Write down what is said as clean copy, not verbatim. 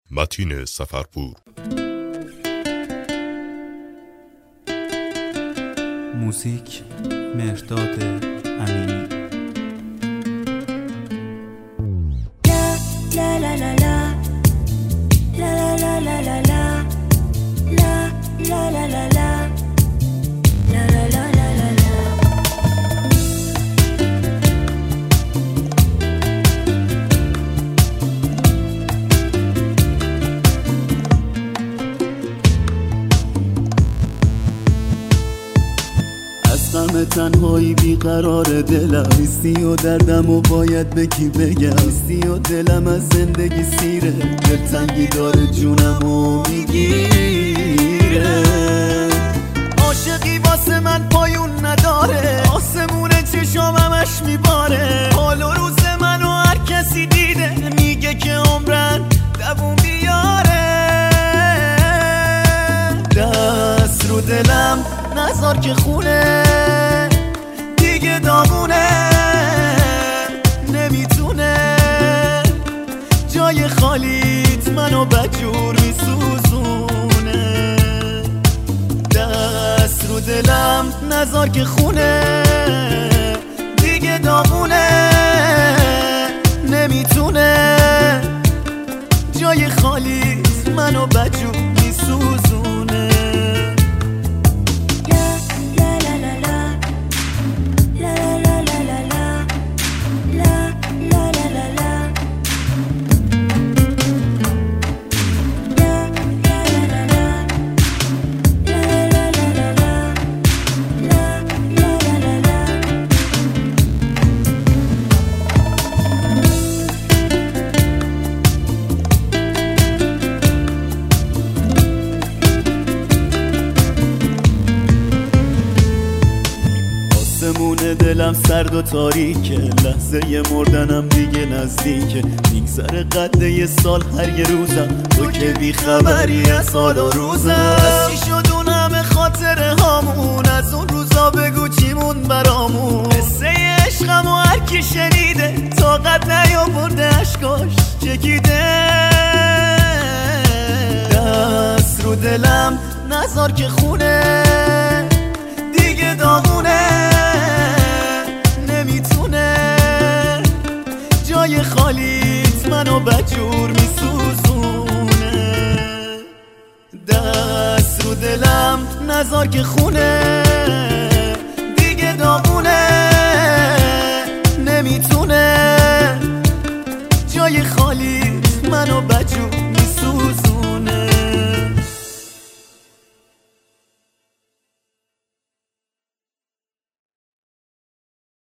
متین سفرپور. موزیک مهرداد امینی. غم تنهایی بیقرار دلم نیستی و دردم و باید به کی بگم، نیستی و دلم از زندگی سیره، دلتنگی داره جونم و میگیره، عاشقی واسه من پایون نداره، آسمون چشاممش میباره، حال و روز منو هر کسی دیده، میگه که عمرن دووم بیاره، دست رو دلم نذار که خونه دیگه داغونه، نمیتونه جای خالیت منو بدجور میسوزونه، دست رو دلم نذار که خونه دیگه داغونه، نمیتونه جای خالیت منو بدجور میسوزونه. دلم سرد و تاریکه، لحظه مردنم دیگه نزدیکه، میگذره قده یه سال هر یه روزم، تو که بی خبری از حال و روزم، از چی شد اون همه خاطره هامون، از اون روزا بگو چی مون برامون، قصه عشقم و هر کی شنیده طاقت نیاورده اشکاش چکیده، دست رو دلم نذار که خونه دیگه داغونه، نمیتونه جای خالیت منو بدجور میسوزونه، دست رو دلم نذار که خونه دیگه داغونه، نمیتونه جای خالیت منو بدجور